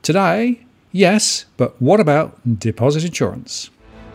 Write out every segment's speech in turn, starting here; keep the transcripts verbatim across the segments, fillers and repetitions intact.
Today, yes, but what about deposit insurance?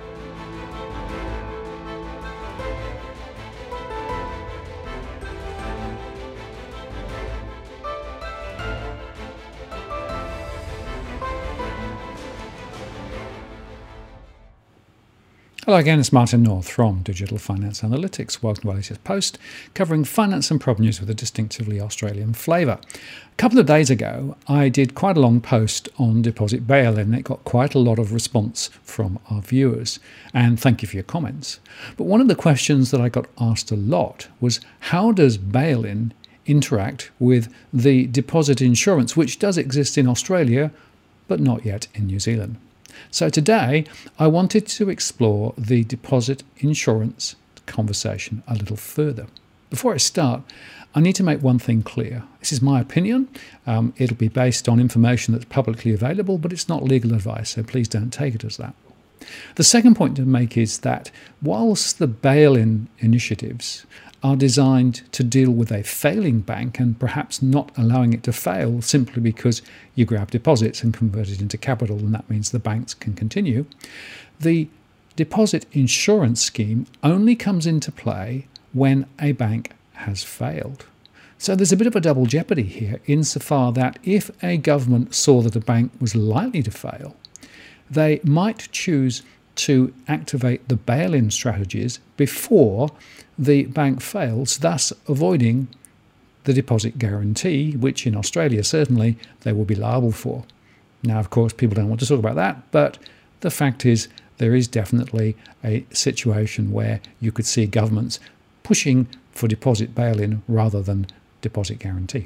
Hello again, it's Martin North from Digital Finance Analytics. Welcome to our latest post covering finance and prop news with a distinctively Australian flavour. A couple of days ago, I did quite a long post on deposit bail-in. It got quite a lot of response from our viewers, and thank you for your comments. But one of the questions that I got asked a lot was, how does bail-in interact with the deposit insurance, which does exist in Australia, but not yet in New Zealand? So today, I wanted to explore the deposit insurance conversation a little further. Before I start, I need to make one thing clear. This is my opinion. Um, it'll be based on information that's publicly available, but it's not legal advice, so please don't take it as that. The second point to make is that whilst the bail-in initiatives are designed to deal with a failing bank and perhaps not allowing it to fail simply because you grab deposits and convert it into capital, and that means the banks can continue, the deposit insurance scheme only comes into play when a bank has failed. So there's a bit of a double jeopardy here insofar that if a government saw that a bank was likely to fail, they might choose to activate the bail-in strategies before the bank fails, thus avoiding the deposit guarantee, which in Australia certainly they will be liable for. Now, of course, people don't want to talk about that, but the fact is there is definitely a situation where you could see governments pushing for deposit bail-in rather than deposit guarantee.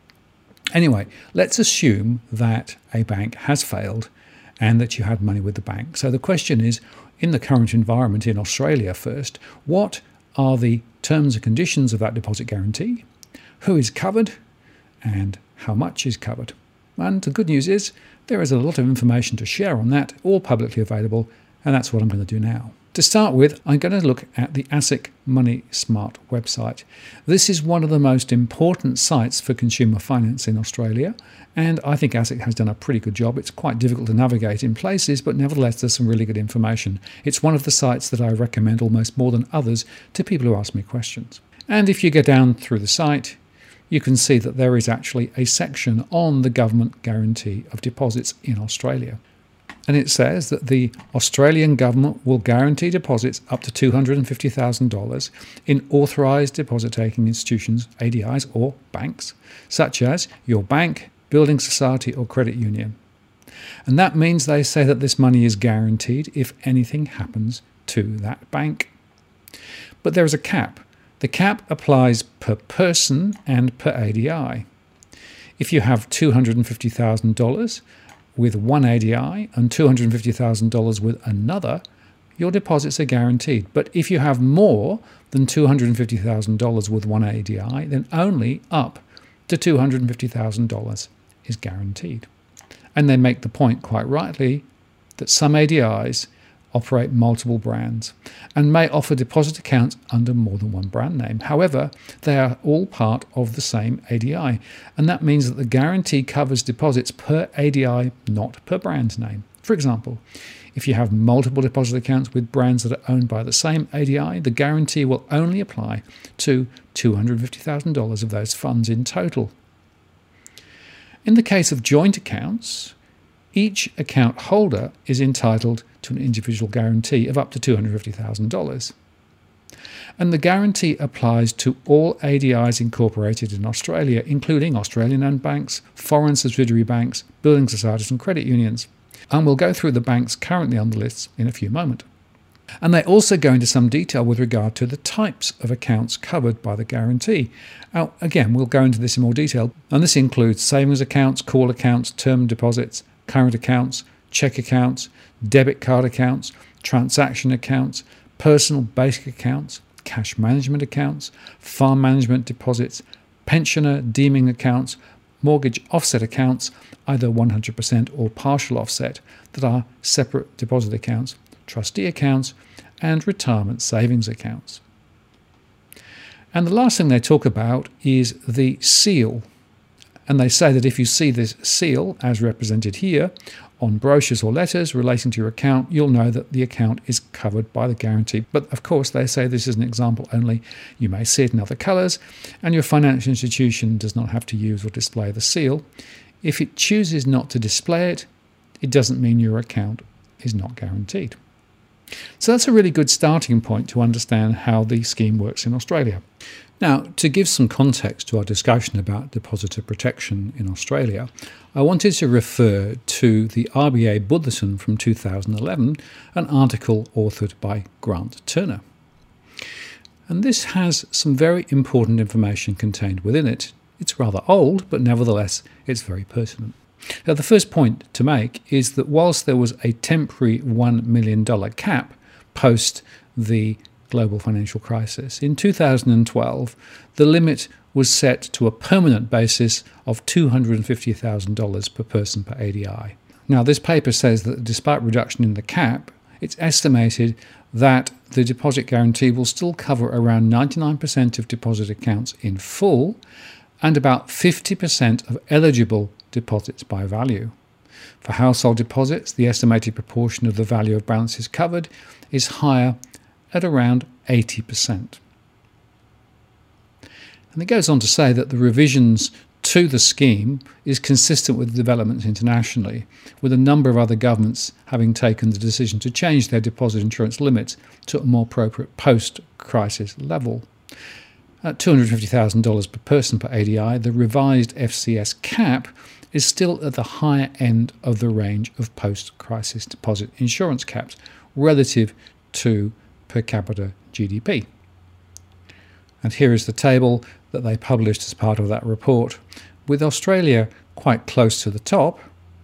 Anyway, let's assume that a bank has failed and that you had money with the bank. So the question is, in the current environment in Australia first, what are the terms and conditions of that deposit guarantee? Who is covered? And how much is covered? And the good news is there is a lot of information to share on that, all publicly available, and that's what I'm going to do now. To start with, I'm going to look at the ASIC Money Smart website. This is one of the most important sites for consumer finance in Australia, and I think ASIC has done a pretty good job. It's quite difficult to navigate in places, but nevertheless there's some really good information. It's one of the sites that I recommend almost more than others to people who ask me questions. And if you go down through the site, you can see that there is actually a section on the government guarantee of deposits in Australia. And it says that the Australian government will guarantee deposits up to two hundred fifty thousand dollars in authorised deposit-taking institutions, A D Is or banks, such as your bank, building society or credit union. And that means they say that this money is guaranteed if anything happens to that bank. But there is a cap. The cap applies per person and per A D I. If you have two hundred fifty thousand dollars with one A D I and two hundred fifty thousand dollars with another, your deposits are guaranteed. But if you have more than two hundred fifty thousand dollars with one A D I, then only up to two hundred fifty thousand dollars is guaranteed. And they make the point quite rightly that some A D Is operate multiple brands and may offer deposit accounts under more than one brand name. However, they are all part of the same A D I, and that means that the guarantee covers deposits per A D I, not per brand name. For example, if you have multiple deposit accounts with brands that are owned by the same A D I, the guarantee will only apply to two hundred fifty thousand dollars of those funds in total. In the case of joint accounts, each account holder is entitled to an individual guarantee of up to two hundred fifty thousand dollars. And the guarantee applies to all A D Is incorporated in Australia, including Australian-owned banks, foreign subsidiary banks, building societies and credit unions. And we'll go through the banks currently on the list in a few moments. And they also go into some detail with regard to the types of accounts covered by the guarantee. Now, again, we'll go into this in more detail, and this includes savings accounts, call accounts, term deposits, current accounts, cheque accounts, debit card accounts, transaction accounts, personal basic accounts, cash management accounts, farm management deposits, pensioner deeming accounts, mortgage offset accounts, either one hundred percent or partial offset, that are separate deposit accounts, trustee accounts, and retirement savings accounts. And the last thing they talk about is the seal. And they say that if you see this seal, as represented here, on brochures or letters relating to your account, you'll know that the account is covered by the guarantee. But of course, they say this is an example only. You may see it in other colours, and your financial institution does not have to use or display the seal. If it chooses not to display it, it doesn't mean your account is not guaranteed. So that's a really good starting point to understand how the scheme works in Australia. Now, to give some context to our discussion about depositor protection in Australia, I wanted to refer to the R B A Bulletin from two thousand eleven, an article authored by Grant Turner. And this has some very important information contained within it. It's rather old, but nevertheless, it's very pertinent. Now, the first point to make is that whilst there was a temporary one million dollars cap post the global financial crisis, in two thousand twelve, the limit was set to a permanent basis of two hundred fifty thousand dollars per person per A D I. Now, this paper says that despite reduction in the cap, it's estimated that the deposit guarantee will still cover around ninety-nine percent of deposit accounts in full and about fifty percent of eligible deposits by value. For household deposits, the estimated proportion of the value of balances covered is higher at around eighty percent. And it goes on to say that the revisions to the scheme is consistent with developments internationally, with a number of other governments having taken the decision to change their deposit insurance limits to a more appropriate post-crisis level. At two hundred fifty thousand dollars per person per A D I, the revised F C S cap is still at the higher end of the range of post-crisis deposit insurance caps relative to per capita G D P. And here is the table that they published as part of that report, with Australia quite close to the top.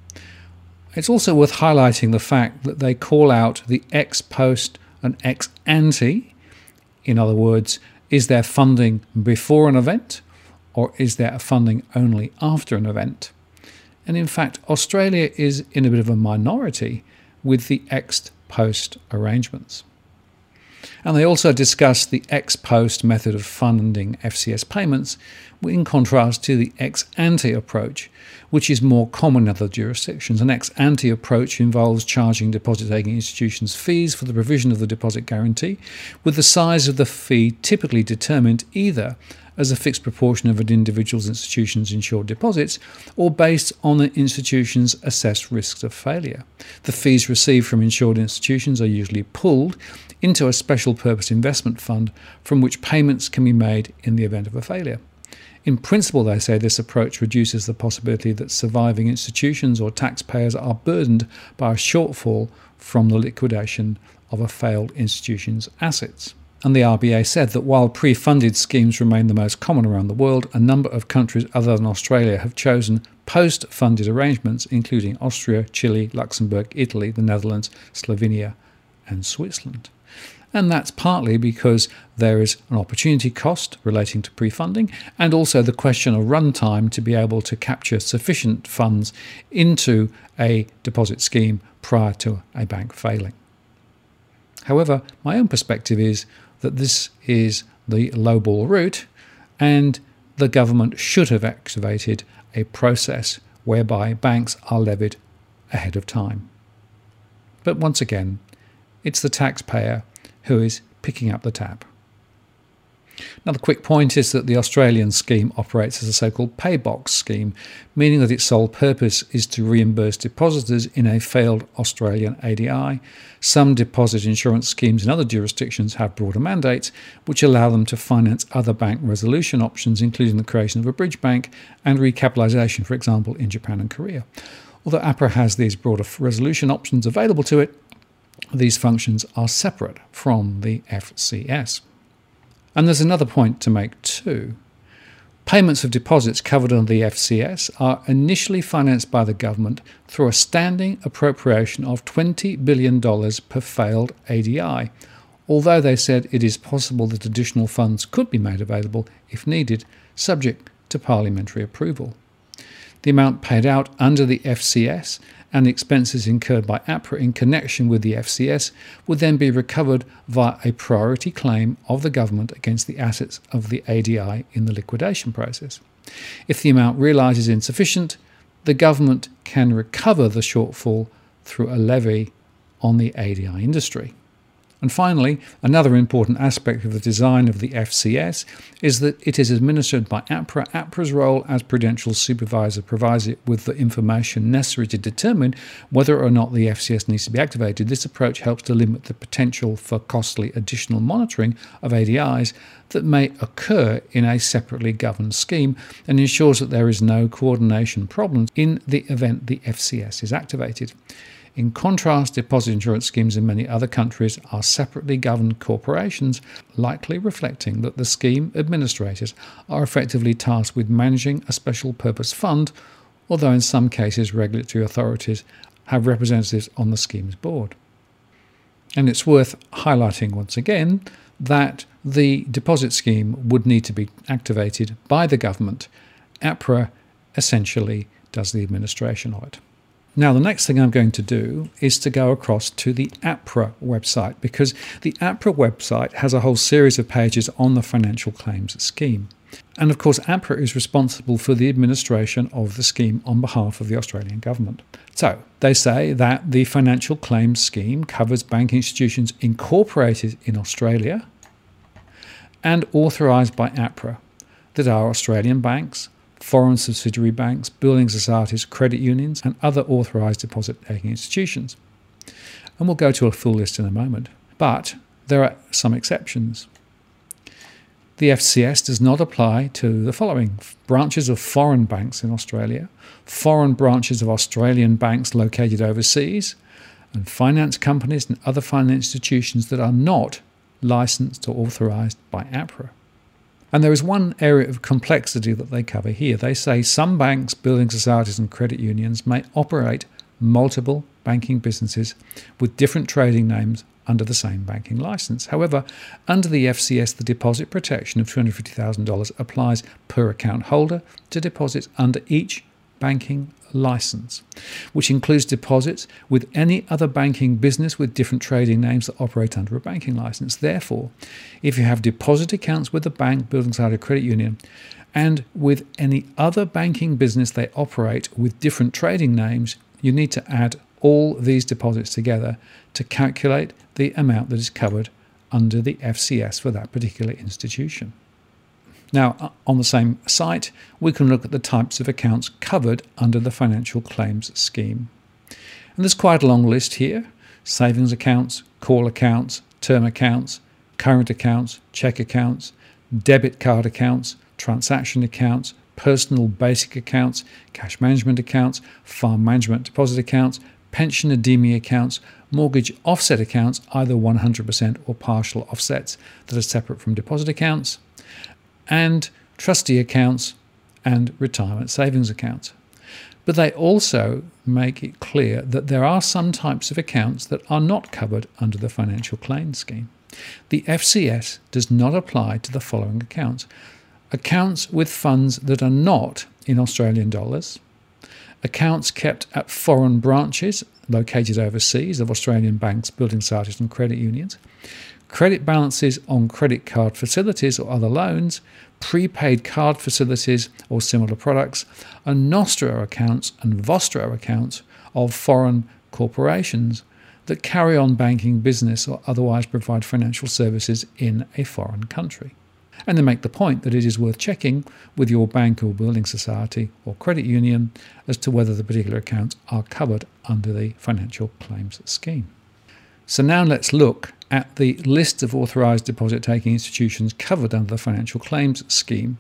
It's also worth highlighting the fact that they call out the ex-post and ex-ante. In other words, is there funding before an event, or is there funding only after an event? And in fact, Australia is in a bit of a minority with the ex-post arrangements. And they also discuss the ex-post method of funding F C S payments in contrast to the ex-ante approach, which is more common in other jurisdictions. An ex-ante approach involves charging deposit-taking institutions fees for the provision of the deposit guarantee, with the size of the fee typically determined either as a fixed proportion of an individual's institution's insured deposits or based on the institution's assessed risks of failure. The fees received from insured institutions are usually pooled into a special purpose investment fund from which payments can be made in the event of a failure. In principle, they say this approach reduces the possibility that surviving institutions or taxpayers are burdened by a shortfall from the liquidation of a failed institution's assets. And the R B A said that while pre-funded schemes remain the most common around the world, a number of countries other than Australia have chosen post-funded arrangements, including Austria, Chile, Luxembourg, Italy, the Netherlands, Slovenia, and Switzerland. And that's partly because there is an opportunity cost relating to pre-funding and also the question of runtime to be able to capture sufficient funds into a deposit scheme prior to a bank failing. However, my own perspective is that this is the lowball route and the government should have activated a process whereby banks are levied ahead of time. But once again, it's the taxpayer who is picking up the tab. Another quick point is that the Australian scheme operates as a so-called pay box scheme, meaning that its sole purpose is to reimburse depositors in a failed Australian A D I. Some deposit insurance schemes in other jurisdictions have broader mandates, which allow them to finance other bank resolution options, including the creation of a bridge bank and recapitalisation, for example, in Japan and Korea. Although APRA has these broader resolution options available to it, these functions are separate from the F C S. And there's another point to make too. Payments of deposits covered under the F C S are initially financed by the government through a standing appropriation of twenty billion dollars per failed A D I, although they said it is possible that additional funds could be made available if needed, subject to parliamentary approval. The amount paid out under the F C S and the expenses incurred by APRA in connection with the F C S would then be recovered via a priority claim of the government against the assets of the A D I in the liquidation process. If the amount realised is insufficient, the government can recover the shortfall through a levy on the A D I industry. And finally, another important aspect of the design of the F C S is that it is administered by APRA. APRA's role as prudential supervisor provides it with the information necessary to determine whether or not the F C S needs to be activated. This approach helps to limit the potential for costly additional monitoring of A D Is that may occur in a separately governed scheme, and ensures that there is no coordination problems in the event the F C S is activated. In contrast, deposit insurance schemes in many other countries are separately governed corporations, likely reflecting that the scheme administrators are effectively tasked with managing a special purpose fund, although in some cases regulatory authorities have representatives on the scheme's board. And it's worth highlighting once again that the deposit scheme would need to be activated by the government. APRA essentially does the administration of it. Now, the next thing I'm going to do is to go across to the APRA website, because the APRA website has a whole series of pages on the financial claims scheme. And of course, APRA is responsible for the administration of the scheme on behalf of the Australian government. So they say that the financial claims scheme covers banking institutions incorporated in Australia and authorised by APRA that are Australian banks, foreign subsidiary banks, building societies, credit unions, and other authorised deposit-taking institutions. And we'll go to a full list in a moment. But there are some exceptions. The F C S does not apply to the following: branches of foreign banks in Australia, foreign branches of Australian banks located overseas, and finance companies and other finance institutions that are not licensed or authorised by APRA. And there is one area of complexity that they cover here. They say some banks, building societies and credit unions may operate multiple banking businesses with different trading names under the same banking licence. However, under the F C S, the deposit protection of two hundred fifty thousand dollars applies per account holder to deposits under each banking licence, which includes deposits with any other banking business with different trading names that operate under a banking licence. Therefore, if you have deposit accounts with a bank, building society, or credit union, and with any other banking business they operate with different trading names, you need to add all these deposits together to calculate the amount that is covered under the F C S for that particular institution. Now, on the same site, we can look at the types of accounts covered under the financial claims scheme. And there's quite a long list here: savings accounts, call accounts, term accounts, current accounts, cheque accounts, debit card accounts, transaction accounts, personal basic accounts, cash management accounts, farm management deposit accounts, pension and D M I accounts, mortgage offset accounts, either one hundred percent or partial offsets that are separate from deposit accounts, and trustee accounts and retirement savings accounts. But they also make it clear that there are some types of accounts that are not covered under the financial claims scheme. The F C S does not apply to the following accounts: accounts with funds that are not in Australian dollars, accounts kept at foreign branches located overseas of Australian banks, building societies and credit unions, credit balances on credit card facilities or other loans, prepaid card facilities or similar products, and Nostro accounts and Vostro accounts of foreign corporations that carry on banking business or otherwise provide financial services in a foreign country. And they make the point that it is worth checking with your bank or building society or credit union as to whether the particular accounts are covered under the financial claims scheme. So now let's look at the list of authorised deposit-taking institutions covered under the financial claims scheme.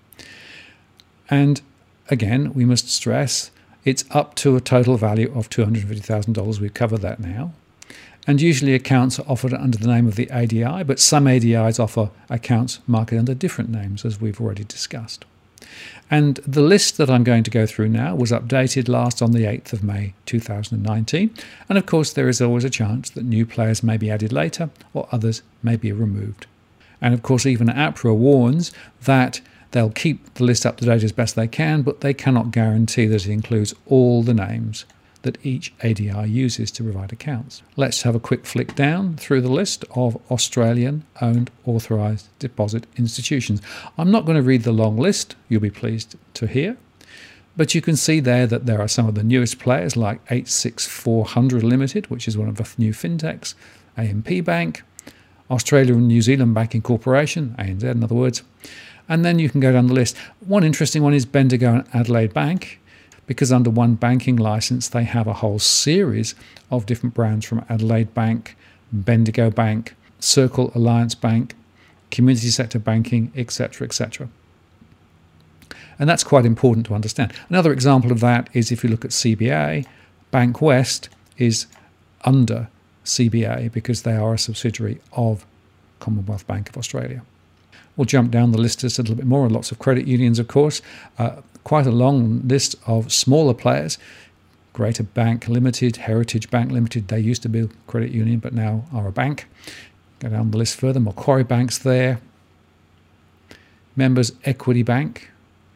And again, we must stress it's up to a total value of two hundred fifty thousand dollars. We've covered that now. And usually accounts are offered under the name of the A D I, but some A D Is offer accounts marketed under different names, as we've already discussed. And the list that I'm going to go through now was updated last on the eighth of May two thousand nineteen. And of course, there is always a chance that new players may be added later or others may be removed. And of course, even APRA warns that they'll keep the list up to date as best they can, but they cannot guarantee that it includes all the names that each A D I uses to provide accounts. Let's have a quick flick down through the list of Australian-owned authorised deposit institutions. I'm not going to read the long list, you'll be pleased to hear, but you can see there that there are some of the newest players like eight six four hundred Limited, which is one of the new fintechs, A M P Bank, Australia and New Zealand Banking Corporation, A N Z in other words, and then you can go down the list. One interesting one is Bendigo and Adelaide Bank, because under one banking license they have a whole series of different brands from Adelaide Bank, Bendigo Bank, Circle Alliance Bank, Community Sector Banking, et cetera, et cetera. And that's quite important to understand. Another example of that is if you look at C B A, Bankwest is under C B A because they are a subsidiary of Commonwealth Bank of Australia. We'll jump down the list just a little bit more. Lots of credit unions, of course. Uh, quite a long list of smaller players. Greater Bank Limited, Heritage Bank Limited. They used to be a credit union, but now are a bank. Go down the list further. Macquarie Bank's there. Members Equity Bank.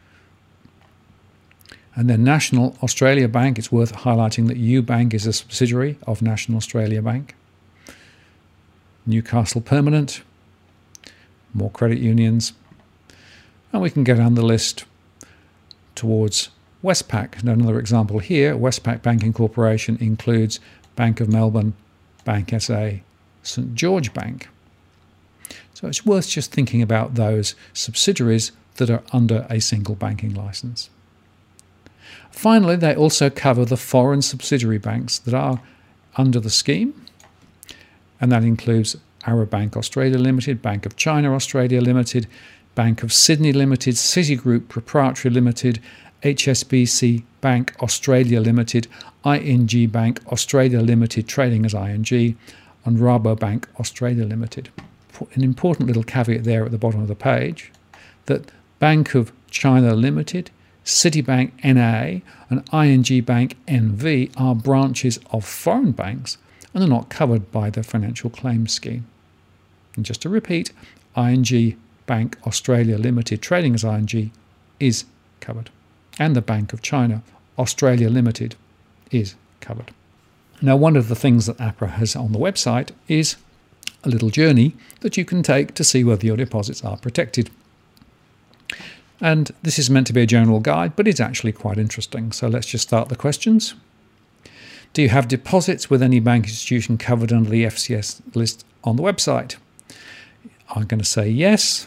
And then National Australia Bank. It's worth highlighting that UBank is a subsidiary of National Australia Bank. Newcastle Permanent. More credit unions, and we can go down the list towards Westpac. Now, another example here, Westpac Banking Corporation includes Bank of Melbourne, Bank S A, St George Bank. So it's worth just thinking about those subsidiaries that are under a single banking license. Finally, they also cover the foreign subsidiary banks that are under the scheme, and that includes Arab Bank Australia Limited, Bank of China Australia Limited, Bank of Sydney Limited, Citigroup Proprietary Limited, H S B C Bank Australia Limited, I N G Bank Australia Limited, trading as I N G, and Rabobank Australia Limited. An important little caveat there at the bottom of the page, that Bank of China Limited, Citibank N A, and I N G Bank N V are branches of foreign banks and are not covered by the financial claims scheme. And just to repeat, I N G Bank Australia Limited, trading as I N G, is covered. And the Bank of China Australia Limited is covered. Now, one of the things that APRA has on the website is a little journey that you can take to see whether your deposits are protected. And this is meant to be a general guide, but it's actually quite interesting. So let's just start the questions. Do you have deposits with any bank institution covered under the F C S list on the website? I'm going to say yes.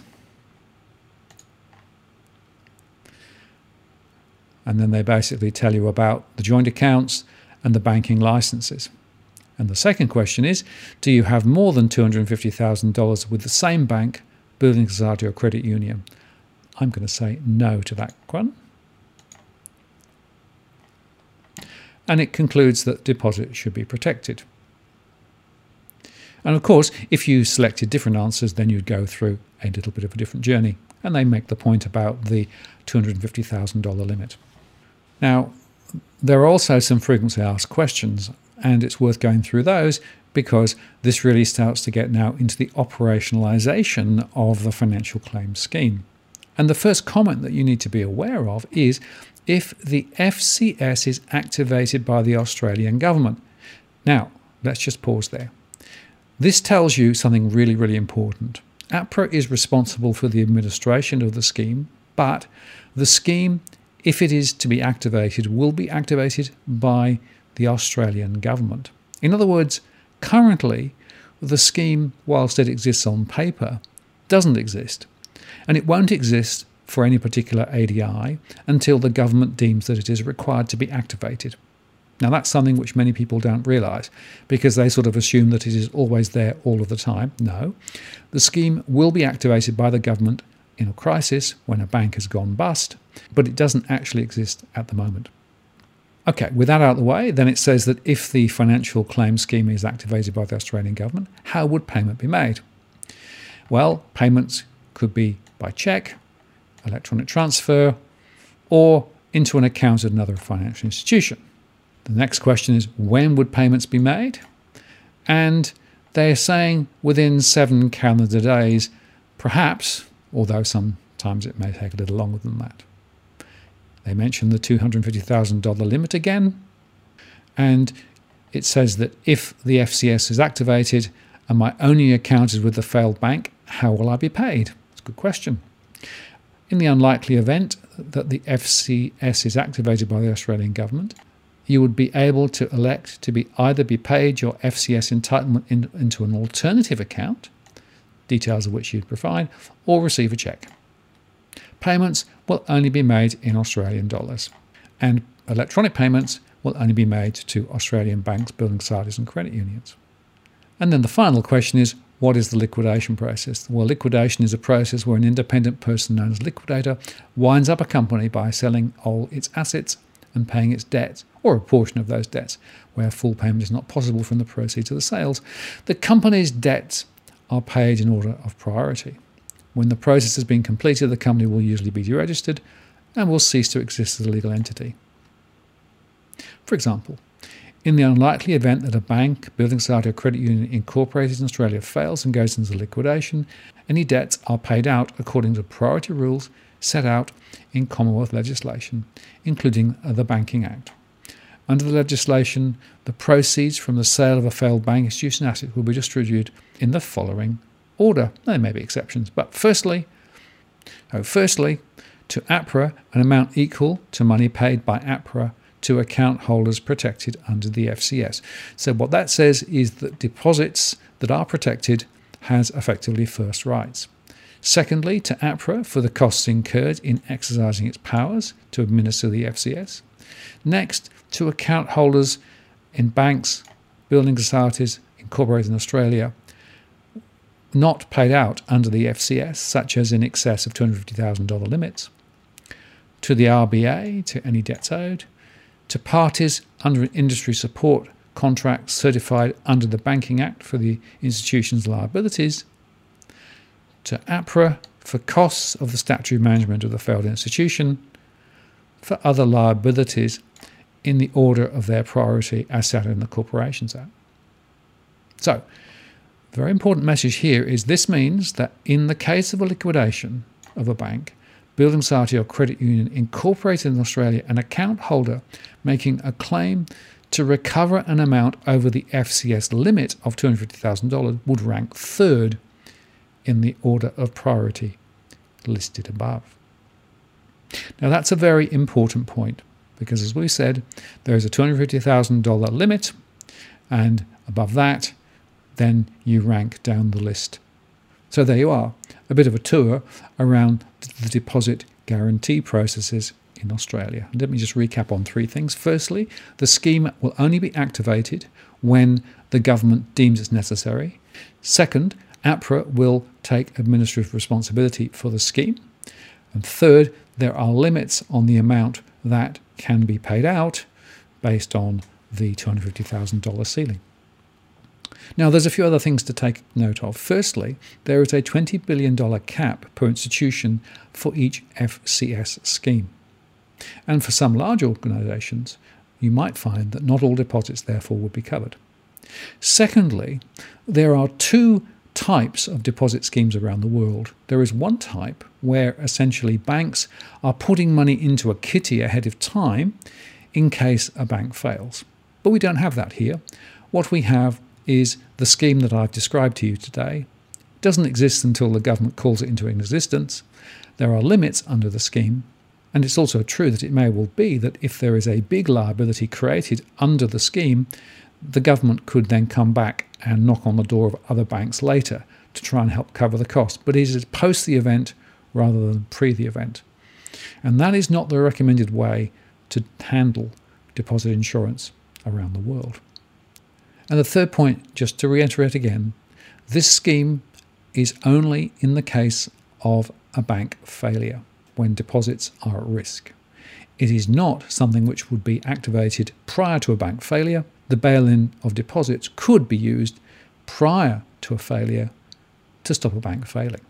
And then they basically tell you about the joint accounts and the banking licenses. And the second question is, do you have more than two hundred fifty thousand dollars with the same bank, building society or credit union? I'm going to say no to that one. And it concludes that deposits should be protected. And of course, if you selected different answers, then you'd go through a little bit of a different journey. And they make the point about the two hundred fifty thousand dollars limit. Now, there are also some frequently asked questions, and it's worth going through those because this really starts to get now into the operationalization of the financial claims scheme. And the first comment that you need to be aware of is if the F C S is activated by the Australian government. Now, let's just pause there. This tells you something really, really important. APRA is responsible for the administration of the scheme, but the scheme, if it is to be activated, will be activated by the Australian government. In other words, currently, the scheme, whilst it exists on paper, doesn't exist. And it won't exist for any particular A D I until the government deems that it is required to be activated. Now, that's something which many people don't realise because they sort of assume that it is always there all of the time. No, the scheme will be activated by the government in a crisis when a bank has gone bust, but it doesn't actually exist at the moment. Okay, with that out of the way, then it says that if the financial claims scheme is activated by the Australian government, how would payment be made? Well, payments could be by cheque, electronic transfer, or into an account at another financial institution. The next question is, when would payments be made? And they're saying within seven calendar days, perhaps, although sometimes it may take a little longer than that. They mention the two hundred fifty thousand dollars limit again. And it says that if the F C S is activated and my only account is with the failed bank, how will I be paid? It's a good question. In the unlikely event that the F C S is activated by the Australian government, you would be able to elect to be either be paid your F C S entitlement in, into an alternative account, details of which you'd provide, or receive a cheque. Payments will only be made in Australian dollars, and electronic payments will only be made to Australian banks, building societies and credit unions. And then the final question is, what is the liquidation process? Well, liquidation is a process where an independent person known as liquidator winds up a company by selling all its assets and paying its debts, or a portion of those debts, where full payment is not possible from the proceeds of the sales. The company's debts are paid in order of priority. When the process has been completed, the company will usually be deregistered and will cease to exist as a legal entity. For example, in the unlikely event that a bank, building society or credit union incorporated in Australia fails and goes into liquidation, any debts are paid out according to priority rules set out in Commonwealth legislation, including the Banking Act. Under the legislation, the proceeds from the sale of a failed bank institution asset will be distributed in the following order. There may be exceptions, but firstly, oh, firstly, to APRA, an amount equal to money paid by APRA to account holders protected under the F C S. So what that says is that deposits that are protected has effectively first rights. Secondly, to APRA for the costs incurred in exercising its powers to administer the F C S. Next, to account holders in banks, building societies incorporated in Australia, not paid out under the F C S, such as in excess of two hundred fifty thousand dollars limits. To the R B A, to any debts owed. To parties under an industry support contract certified under the Banking Act for the institution's liabilities. To APRA for costs of the statutory management of the failed institution, for other liabilities in the order of their priority as set in the Corporations Act. So, the very important message here is this means that in the case of a liquidation of a bank, building society or credit union incorporated in Australia, an account holder making a claim to recover an amount over the F C S limit of two hundred fifty thousand dollars would rank third in the order of priority listed above. Now that's a very important point because, as we said, there is a two hundred fifty thousand dollars limit, and above that then you rank down the list. So there you are, a bit of a tour around the deposit guarantee processes in Australia. And let me just recap on three things. Firstly, the scheme will only be activated when the government deems it's necessary. Second, APRA will take administrative responsibility for the scheme. And third, there are limits on the amount that can be paid out based on the two hundred fifty thousand dollars ceiling. Now, there's a few other things to take note of. Firstly, there is a twenty billion dollars cap per institution for each F C S scheme. And for some large organisations, you might find that not all deposits therefore would be covered. Secondly, there are two types of deposit schemes around the world. There is one type where essentially banks are putting money into a kitty ahead of time in case a bank fails. But we don't have that here. What we have is the scheme that I've described to you today. It doesn't exist until the government calls it into existence. There are limits under the scheme, and it's also true that it may well be that if there is a big liability created under the scheme, the government could then come back and knock on the door of other banks later to try and help cover the cost. But it is post the event rather than pre the event. And that is not the recommended way to handle deposit insurance around the world. And the third point, just to reiterate again, this scheme is only in the case of a bank failure, when deposits are at risk. It is not something which would be activated prior to a bank failure. The bail-in of deposits could be used prior to a failure to stop a bank failing.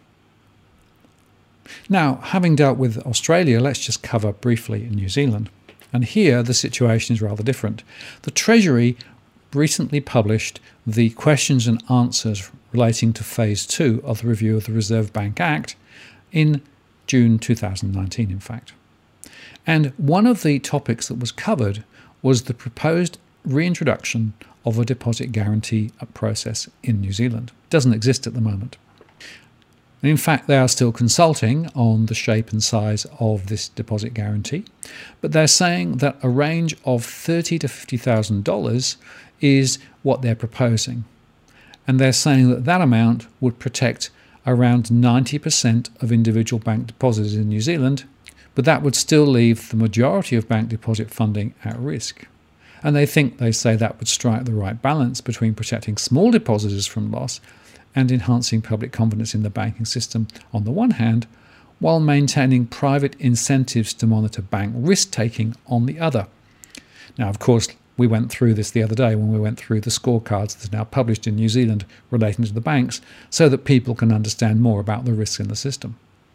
Now, having dealt with Australia, let's just cover briefly New Zealand. And here the situation is rather different. The Treasury recently published the questions and answers relating to Phase two of the review of the Reserve Bank Act in June two thousand nineteen, in fact. And one of the topics that was covered was the proposed reintroduction of a deposit guarantee process in New Zealand. It doesn't exist at the moment. And in fact, they are still consulting on the shape and size of this deposit guarantee, but they're saying that a range of thirty thousand to fifty thousand dollars is what they're proposing. And they're saying that that amount would protect around ninety percent of individual bank depositors in New Zealand, but that would still leave the majority of bank deposit funding at risk. And they think, they say, that would strike the right balance between protecting small depositors from loss and enhancing public confidence in the banking system on the one hand, while maintaining private incentives to monitor bank risk-taking on the other. Now, of course, we went through this the other day when we went through the scorecards that are now published in New Zealand relating to the banks so that people can understand more about the risks in the system.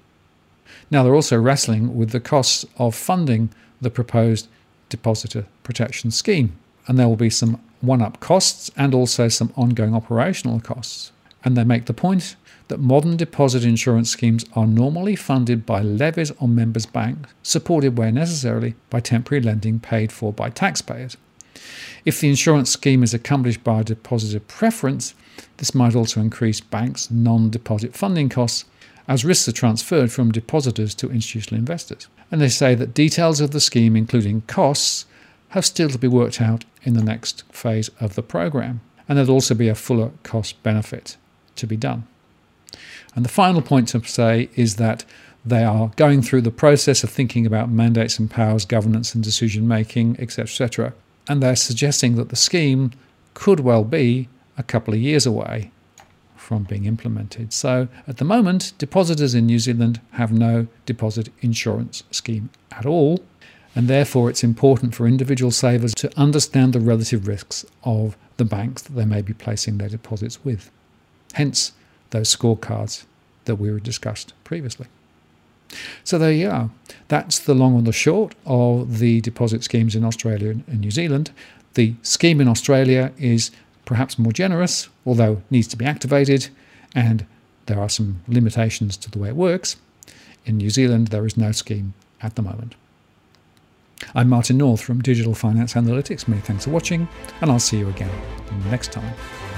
Now, they're also wrestling with the costs of funding the proposed depositor protection scheme, and there will be some one-up costs and also some ongoing operational costs. And they make the point that modern deposit insurance schemes are normally funded by levies on members' banks, supported where necessary by temporary lending paid for by taxpayers. If the insurance scheme is accompanied by a depositor preference, this might also increase banks' non-deposit funding costs as risks are transferred from depositors to institutional investors. And they say that details of the scheme, including costs, have still to be worked out in the next phase of the program, and there'll also be a fuller cost benefit to be done. And the final point to say is that they are going through the process of thinking about mandates and powers, governance and decision making, et cetera, et cetera. And they're suggesting that the scheme could well be a couple of years away from being implemented. So at the moment, depositors in New Zealand have no deposit insurance scheme at all, and therefore it's important for individual savers to understand the relative risks of the banks that they may be placing their deposits with. Hence those scorecards that we discussed previously. So there you are. That's the long and the short of the deposit schemes in Australia and New Zealand. The scheme in Australia is perhaps more generous, although needs to be activated, and there are some limitations to the way it works. In New Zealand, there is no scheme at the moment. I'm Martin North from Digital Finance Analytics. Many thanks for watching, and I'll see you again next time.